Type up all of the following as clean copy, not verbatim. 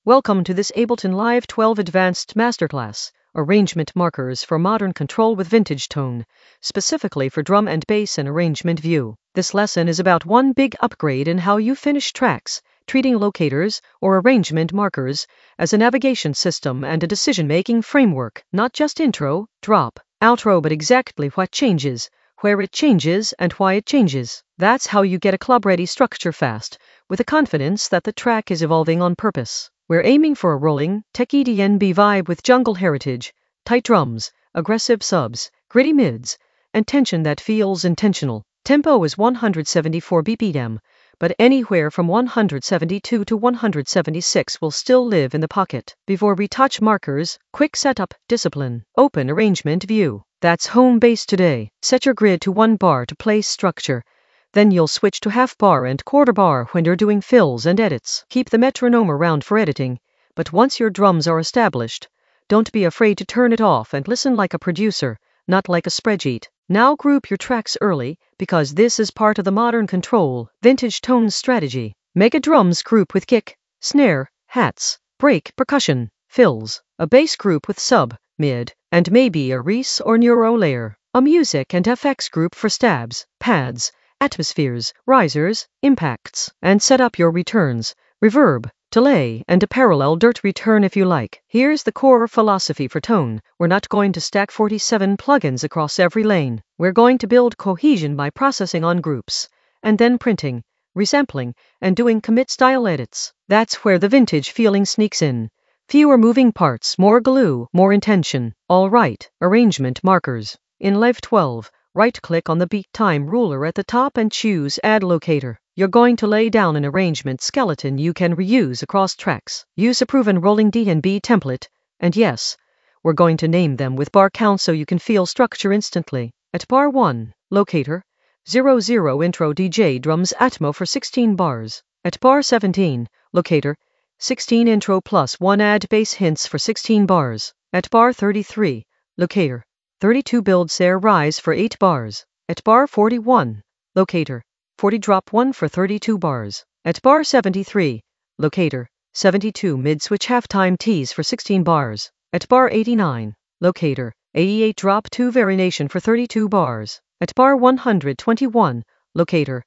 Welcome to this Ableton Live 12 Advanced Masterclass, Arrangement Markers for Modern Control with Vintage Tone, specifically for drum and bass and arrangement view. This lesson is about one big upgrade in how you finish tracks, treating locators, or arrangement markers, as a navigation system and a decision-making framework, not just intro, drop, outro, but exactly what changes, where it changes, and why it changes. That's how you get a club-ready structure fast, with the confidence that the track is evolving on purpose. We're aiming for a rolling, techy DnB vibe with jungle heritage, tight drums, aggressive subs, gritty mids, and tension that feels intentional. Tempo is 174 BPM, but anywhere from 172 to 176 will still live in the pocket. Before we touch markers, quick setup, discipline, open arrangement view. That's home base today. Set your grid to 1 bar to place structure. Then you'll switch to half bar and quarter bar when you're doing fills and edits. Keep the metronome around for editing, but once your drums are established, don't be afraid to turn it off and listen like a producer, not like a spreadsheet. Now group your tracks early, because this is part of the modern control, vintage tone strategy. Make a drums group with kick, snare, hats, break, percussion, fills, a bass group with sub, mid, and maybe a Reese or Neuro layer, a music and FX group for stabs, pads, atmospheres, risers, impacts, and set up your returns, reverb, delay, and a parallel dirt return if you like. Here's the core philosophy for tone. We're not going to stack 47 plugins across every lane. We're going to build cohesion by processing on groups, and then printing, resampling, and doing commit style edits. That's where the vintage feeling sneaks in. Fewer moving parts, more glue, more intention. All right, arrangement markers. In Live 12, right-click on the beat time ruler at the top and choose Add Locator. You're going to lay down an arrangement skeleton you can reuse across tracks. Use a proven rolling DnB template, and yes, we're going to name them with bar count so you can feel structure instantly. At bar 1, Locator, 00 Intro DJ Drums Atmo for 16 bars. At bar 17, Locator, 16 Intro plus 1 Add Bass Hints for 16 bars. At bar 33, Locator, 32 Build Snare Rise for 8 bars. At bar 41, Locator, 40 Drop 1 for 32 bars. At bar 73, Locator, 72 Mid Switch Halftime Tease for 16 bars. At bar 89, Locator, 88 Drop 2 Variation for 32 bars. At bar 121, Locator,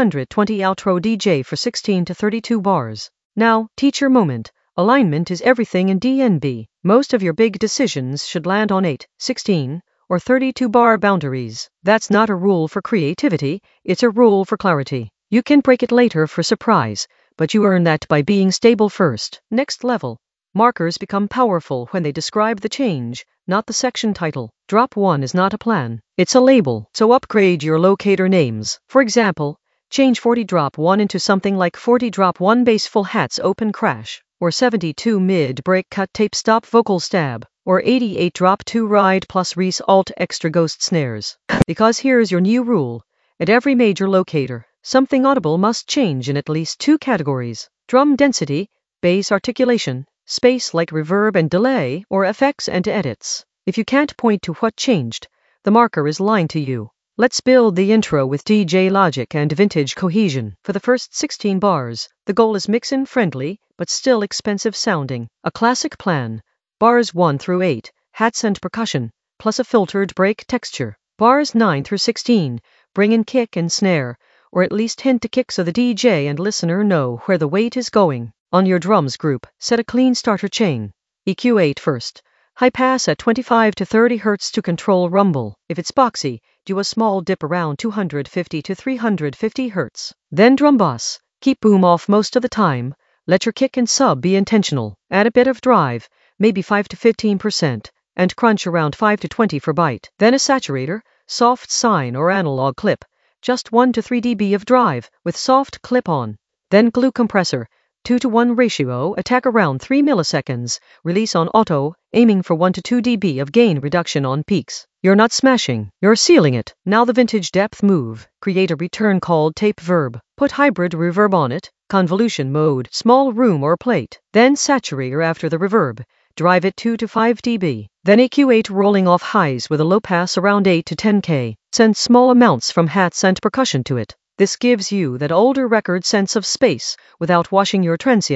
120 Outro DJ for 16 to 32 bars. Now, teacher moment. Alignment is everything in DnB. Most of your big decisions should land on 8, 16, or 32 bar boundaries. That's not a rule for creativity, it's a rule for clarity. You can break it later for surprise, but you earn that by being stable first. Next level. Markers become powerful when they describe the change, not the section title. Drop 1 is not a plan, it's a label. So upgrade your locator names. For example, change 40 Drop 1 into something like 40 Drop 1 Bass Full Hats Open Crash, or 72 Mid Break Cut Tape Stop Vocal Stab, or 88 Drop 2 Ride plus Reese Alt Extra Ghost Snares. Because here's your new rule. At every major locator, something audible must change in at least 2 categories: drum density, bass articulation, space like reverb and delay, or effects and edits. If you can't point to what changed, the marker is lying to you. Let's build the intro with DJ Logic and vintage cohesion. For the first 16 bars, the goal is mix-in friendly, but still expensive sounding. A classic plan. Bars 1 through 8, hats and percussion, plus a filtered break texture. Bars 9 through 16, bring in kick and snare, or at least hint to kick so the DJ and listener know where the weight is going. On your drums group, set a clean starter chain. EQ 8 first. High pass at 25 to 30 Hz to control rumble. If it's boxy, do a small dip around 250 to 350 Hz. Then drum boss. Keep boom off most of the time. Let your kick and sub be intentional. Add a bit of drive, maybe 5 to 15%, and crunch around 5 to 20 for bite. Then a saturator, soft sine or analog clip. Just 1 to 3 dB of drive, with soft clip on. Then glue compressor. 2:1 ratio, attack around 3 milliseconds, release on auto, aiming for 1 to 2 dB of gain reduction on peaks. You're not smashing, you're sealing it. Now the vintage depth move. Create a return called tape verb. Put hybrid reverb on it, convolution mode, small room or plate. Then saturator after the reverb. Drive it 2 to 5 dB. Then EQ8 rolling off highs with a low pass around 8 to 10K. Send small amounts from hats and percussion to it. This gives you that older record sense of space without washing your transients.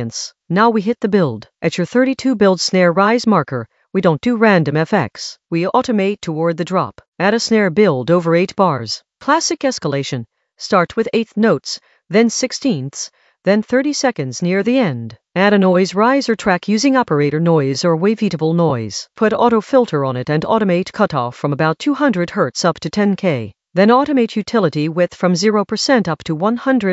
Now we hit the build. At your 32 build snare rise marker, we don't do random FX. We automate toward the drop. Add a snare build over 8 bars. Classic escalation. Start with 8th notes, then 16ths, then 30 seconds near the end. Add a noise riser track using operator noise or wavetable noise. Put auto filter on it and automate cutoff from about 200 Hz up to 10K. Then automate utility width from 0% up to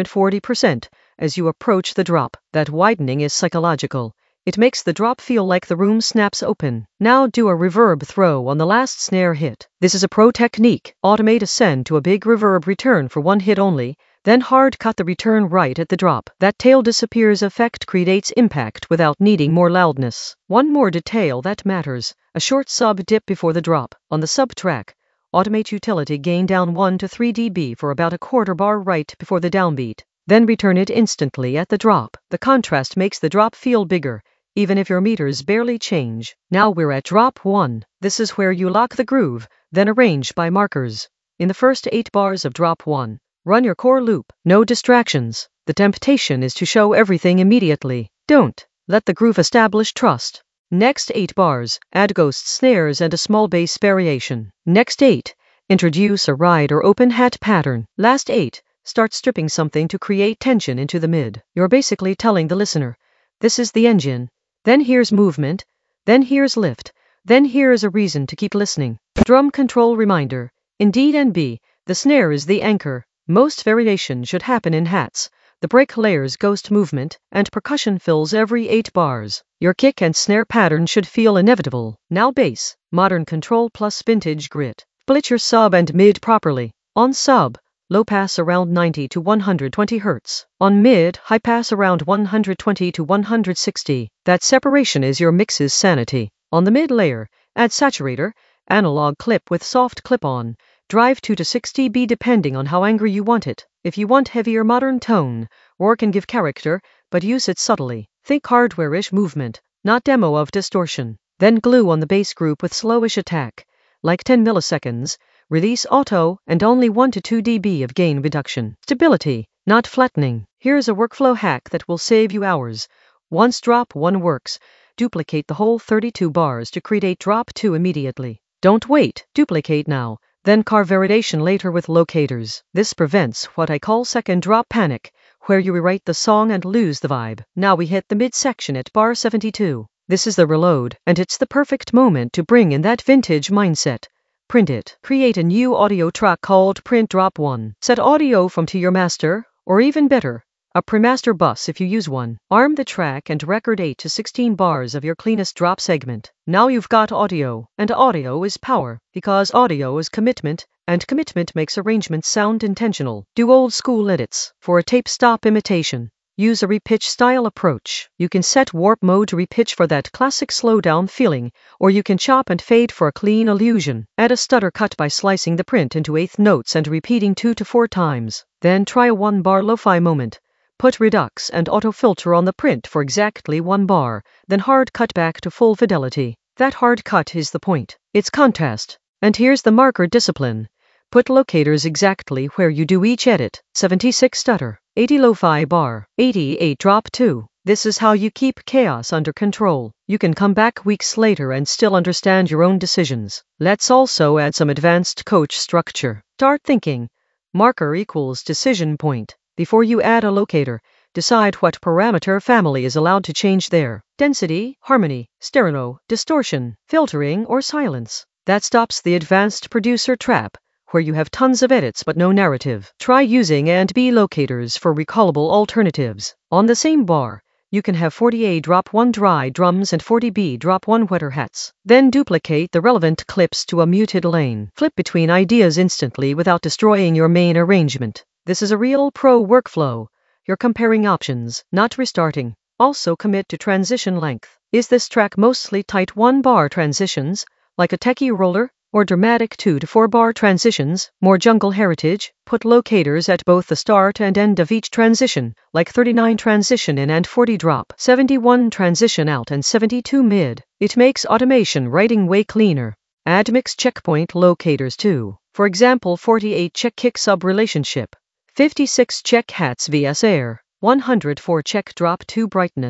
140% as you approach the drop. That widening is psychological. It makes the drop feel like the room snaps open. Now do a reverb throw on the last snare hit. This is a pro technique. Automate ascend to a big reverb return for one hit only, then hard cut the return right at the drop. That tail disappears effect creates impact without needing more loudness. One more detail that matters. A short sub dip before the drop. On the sub track, automate utility gain down 1 to 3 dB for about a quarter bar right before the downbeat. Then return it instantly at the drop. The contrast makes the drop feel bigger, even if your meters barely change. Now we're at drop 1. This is where you lock the groove, then arrange by markers. In the first 8 bars of drop 1, run your core loop. No distractions. The temptation is to show everything immediately. Don't. Let the groove establish trust. Next 8 bars, add ghost snares and a small bass variation. Next 8, introduce a ride or open hat pattern. Last 8, start stripping something to create tension into the mid. You're basically telling the listener, this is the engine, then here's movement, then here's lift, then here's a reason to keep listening. Drum control reminder. In D&B, the snare is the anchor. Most variation should happen in hats. The break layers ghost movement, and percussion fills every 8 bars. Your kick and snare pattern should feel inevitable. Now bass, modern control plus vintage grit. Split your sub and mid properly. On sub, low pass around 90 to 120 Hz. On mid, high pass around 120 to 160. That separation is your mix's sanity. On the mid layer, add saturator, analog clip with soft clip-on. Drive 2 to 6 dB depending on how angry you want it. If you want heavier modern tone, or can give character, but use it subtly. Think hardware-ish movement, not demo of distortion. Then glue on the bass group with slowish attack, like 10 milliseconds, release auto, and only 1 to 2 dB of gain reduction. Stability, not flattening. Here's a workflow hack that will save you hours. Once drop 1 works, duplicate the whole 32 bars to create drop 2 immediately. Don't wait, duplicate now. Then carve variation later with locators. This prevents what I call second drop panic, where you rewrite the song and lose the vibe. Now we hit the mid-section at bar 72. This is the reload, and it's the perfect moment to bring in that vintage mindset. Print it. Create a new audio track called Print Drop 1. Set audio from to your master, or even better, a pre-master bus if you use one. Arm the track and record 8 to 16 bars of your cleanest drop segment. Now you've got audio, and audio is power, because audio is commitment, and commitment makes arrangements sound intentional. Do old school edits. For a tape stop imitation, use a repitch style approach. You can set warp mode to repitch for that classic slowdown feeling, or you can chop and fade for a clean illusion. Add a stutter cut by slicing the print into 8th notes and repeating 2 to 4 times. Then try a 1-bar lo-fi moment. Put redux and auto-filter on the print for exactly 1 bar, then hard cut back to full fidelity. That hard cut is the point. It's contrast. And here's the marker discipline. Put locators exactly where you do each edit. 76 stutter, 80 lo-fi bar, 88 drop 2. This is how you keep chaos under control. You can come back weeks later and still understand your own decisions. Let's also add some advanced coach structure. Start thinking. Marker equals decision point. Before you add a locator, decide what parameter family is allowed to change there. Density, harmony, stereo, distortion, filtering, or silence. That stops the advanced producer trap, where you have tons of edits but no narrative. Try using A&B locators for recallable alternatives. On the same bar, you can have 40A drop 1 dry drums and 40B drop 1 wetter hats. Then duplicate the relevant clips to a muted lane. Flip between ideas instantly without destroying your main arrangement. This is a real pro workflow. You're comparing options, not restarting. Also commit to transition length. Is this track mostly tight 1-bar transitions, like a techie roller, or dramatic 2 to 4-bar transitions, more jungle heritage? Put locators at both the start and end of each transition, like 39 transition in and 40 drop, 71 transition out and 72 mid. It makes automation writing way cleaner. Add mix checkpoint locators too. For example, 48 check kick sub relationship, 56 check hats vs air, 104 check drop 2 brightness.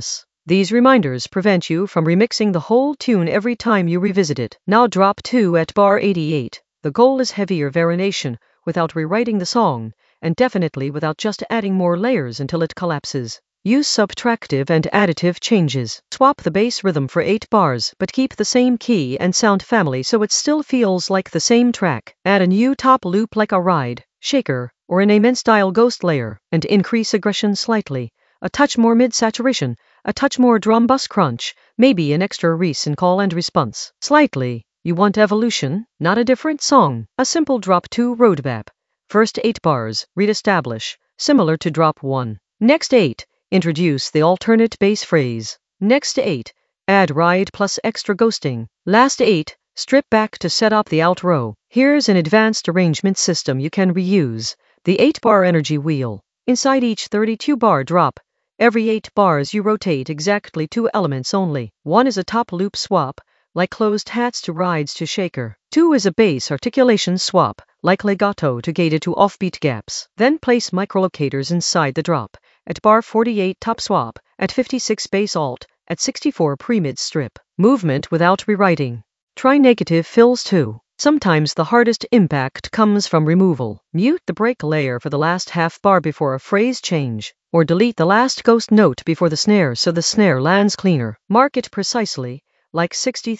These reminders prevent you from remixing the whole tune every time you revisit it. Now drop 2 at bar 88. The goal is heavier variation without rewriting the song, and definitely without just adding more layers until it collapses. Use subtractive and additive changes. Swap the bass rhythm for 8 bars, but keep the same key and sound family so it still feels like the same track. Add a new top loop like a ride, shaker, or an amen-style ghost layer, and increase aggression slightly. A touch more mid-saturation, a touch more drum bus crunch, maybe an extra res in call and response. Slightly. You want evolution, not a different song. A simple drop 2 roadmap. First 8 bars, reestablish, similar to drop 1. Next 8. Introduce the alternate bass phrase. Next 8. Add ride plus extra ghosting. Last 8. Strip back to set up the outro. Here's an advanced arrangement system you can reuse. The 8-bar energy wheel. Inside each 32-bar drop, every 8 bars you rotate exactly 2 elements only. 1 is a top loop swap, like closed hats to rides to shaker. 2 is a bass articulation swap, like legato to gated to offbeat gaps. Then place microlocators inside the drop. At bar 48 top swap, at 56 bass alt, at 64 pre-mid strip. Movement without rewriting. Try negative fills too. Sometimes the hardest impact comes from removal. Mute the break layer for the last half bar before a phrase change, or delete the last ghost note before the snare so the snare lands cleaner. Mark it precisely, like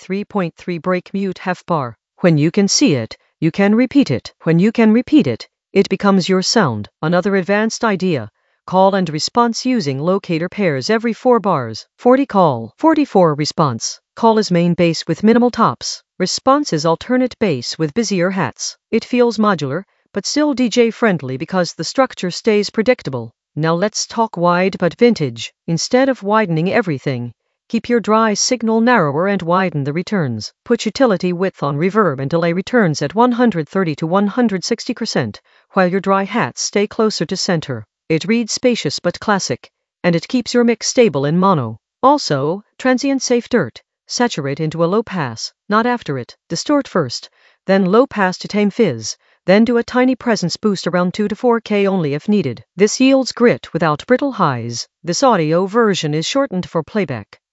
63.3 break mute half bar. When you can see it, you can repeat it. When you can repeat it, it becomes your sound. Another advanced idea. Call and response using locator pairs every 4 bars. 40 call, 44 response. Call is main bass with minimal tops. Response is alternate bass with busier hats. It feels modular, but still DJ friendly because the structure stays predictable. Now let's talk wide but vintage. Instead of widening everything, keep your dry signal narrower and widen the returns. Put utility width on reverb and delay returns at 130 to 160%, while your dry hats stay closer to center. It reads spacious but classic, and it keeps your mix stable in mono. Also, transient safe dirt. Saturate into a low pass, not after it. Distort first, then low pass to tame fizz, then do a tiny presence boost around 2 to 4K only if needed. This yields grit without brittle highs. This audio version is shortened for playback.